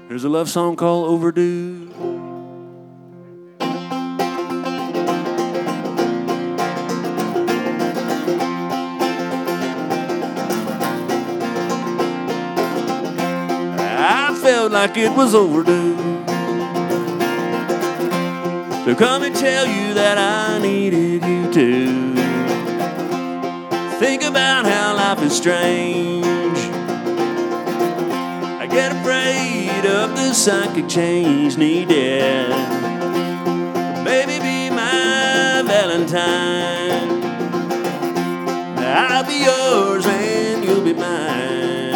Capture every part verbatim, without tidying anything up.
Here's a love song called Overdue. I felt like it was overdue to come and tell you that I needed you too. Think about how life is strange. I get afraid of the psychic change needed. Baby, be my Valentine. I'll be yours and you'll be mine.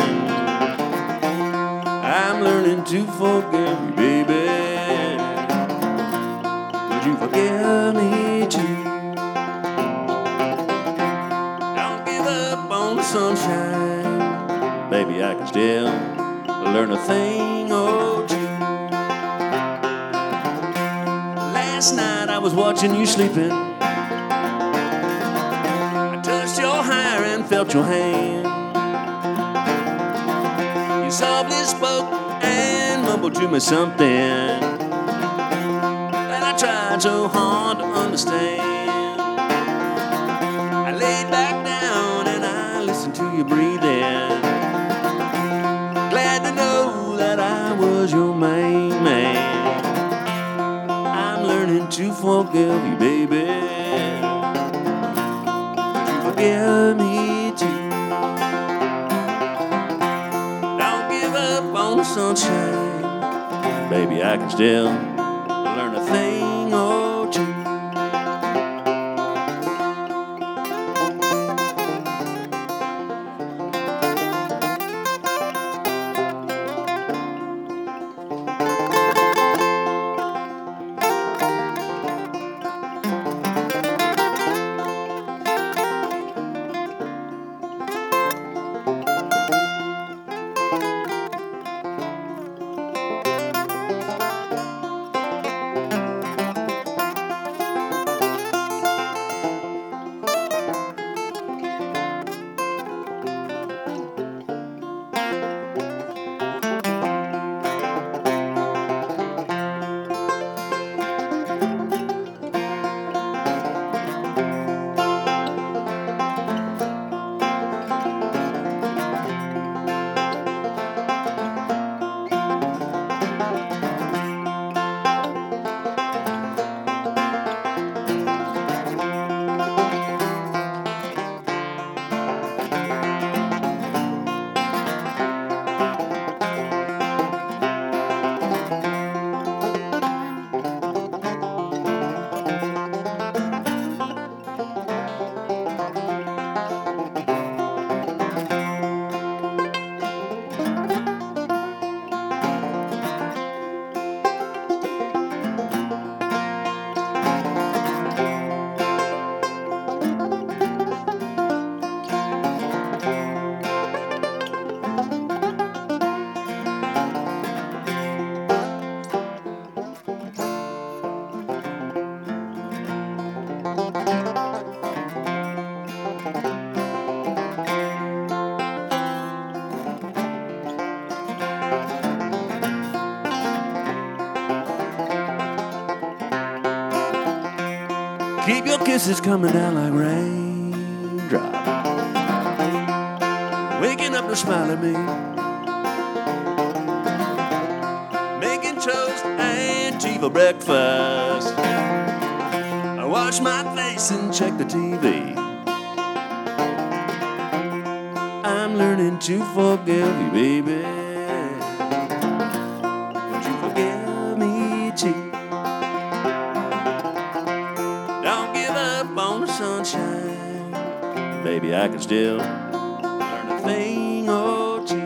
I'm learning to forgive you, baby. Would you forgive me too? Don't give up on the sunshine. Baby, I can still learn a thing or two. Last night I was watching you sleeping. I touched your hair and felt your hand. You softly spoke and mumbled to me something that I tried so hard to understand. I laid back down and I listened to you breathing. Glad to know that I was your main man. I'm learning to forgive you, baby. Would you forgive me too? Don't give up on the sunshine. Baby, I can still learn a thing or two. Keep your kisses coming down like raindrops, waking up to smile at me, making toast and tea for breakfast. I wash my face and check the T V. I'm learning to forgive you, baby. Would you forgive me too? Don't give up on the sunshine. Baby, I can still learn a thing or two.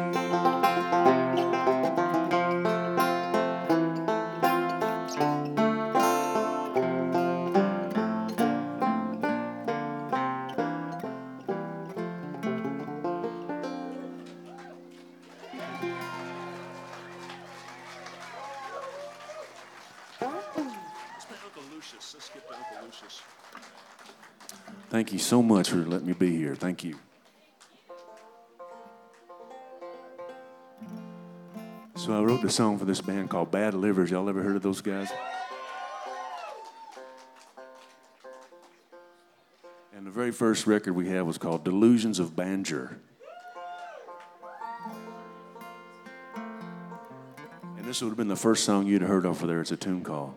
Let's skip to Uncle Lucius. Thank you so much for letting me be here. Thank you. So I wrote the song for this band called Bad Livers. Y'all ever heard of those guys? And the very first record we had was called Delusions of Banjer. And this would have been the first song you'd heard off of there. It's a tune called